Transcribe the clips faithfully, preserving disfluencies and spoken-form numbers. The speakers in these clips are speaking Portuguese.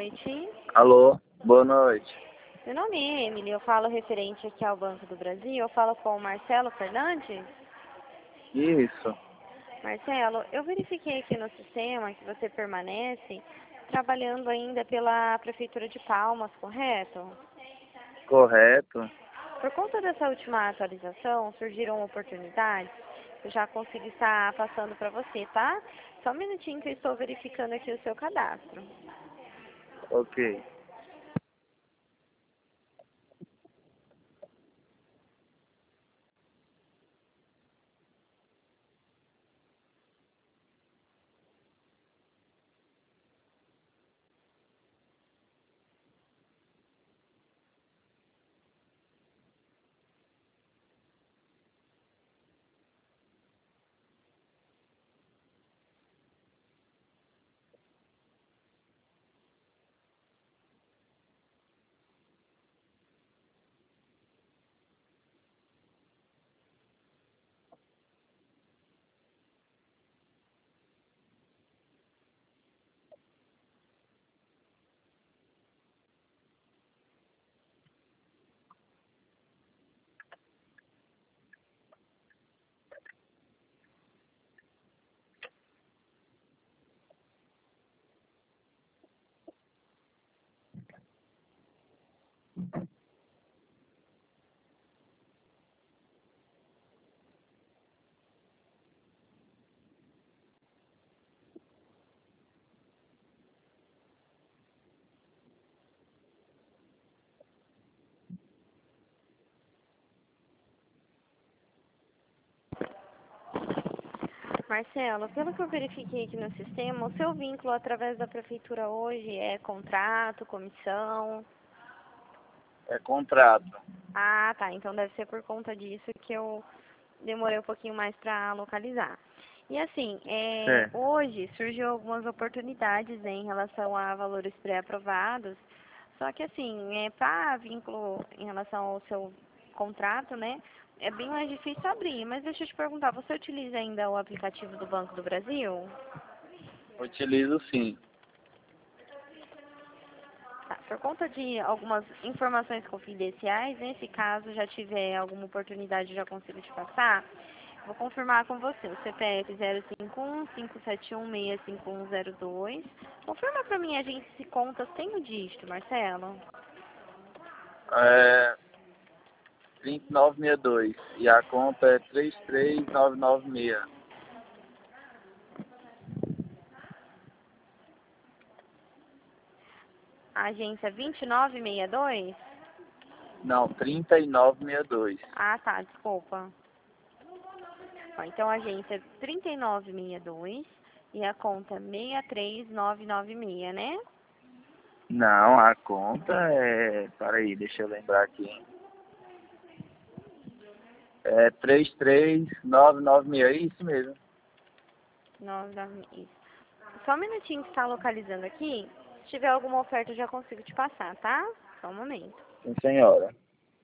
noite. Alô, boa noite. Meu nome é Emily, eu falo referente aqui ao Banco do Brasil, eu falo com o Marcelo Fernandes. Isso, Marcelo, eu verifiquei aqui no sistema que você permanece trabalhando ainda pela Prefeitura de Palmas, correto? correto. Por conta dessa última atualização, surgiram oportunidades. Eu já consegui estar passando para você, tá? Só um minutinho que eu estou verificando aqui o seu cadastro. Ok. Marcelo, pelo que eu verifiquei aqui no sistema, o seu vínculo através da Prefeitura hoje é contrato, comissão? É contrato. Ah, tá. Então deve ser por conta disso que eu demorei um pouquinho mais para localizar. E assim, é, É. hoje surgiu algumas oportunidades, né, em relação a valores pré-aprovados, só que assim, é, para vínculo em relação ao seu contrato, né, é bem mais difícil abrir. Mas deixa eu te perguntar, você utiliza ainda o aplicativo do Banco do Brasil? Utilizo sim. Tá, por conta de algumas informações confidenciais, nesse caso já tiver alguma oportunidade, já consigo te passar. Vou confirmar com você, o C P F zero cinco um, cinco sete um, seis cinco um zero dois. Confirma pra mim, a gente se contas tem o dígito, Marcelo. É trinta e nove sessenta e dois. E a conta é três três nove nove seis. A agência vinte e nove sessenta e dois? Não, trinta e nove sessenta e dois. Ah, tá, desculpa. Ó, então a agência é trinta e nove sessenta e dois e a conta seis três nove nove seis, né? Não, a conta é... Peraí, deixa eu lembrar aqui. É três três nove nove seis, é isso mesmo. nove nove seis. Só um minutinho que está localizando aqui. Se tiver alguma oferta, eu já consigo te passar, tá? Só um momento. Sim, senhora.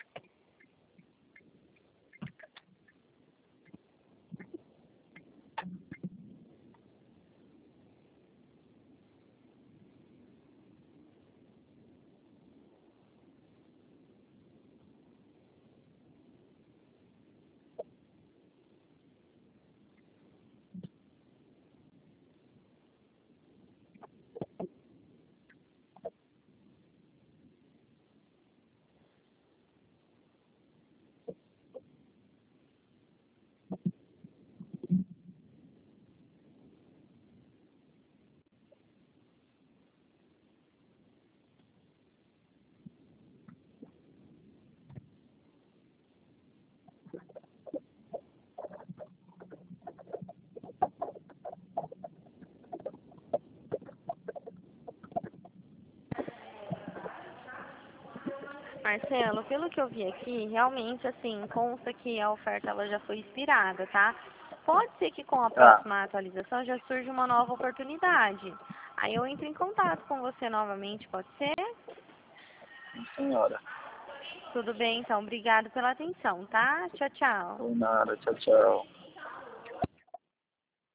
Marcelo, pelo que eu vi aqui, realmente, assim, consta que a oferta ela já foi expirada, tá? Pode ser que com a Tá, próxima atualização já surja uma nova oportunidade. Aí eu entro em contato com você novamente, pode ser? sim, senhora. Tudo bem, então. Obrigado pela atenção, tá? Tchau, tchau. Por nada, tchau, tchau.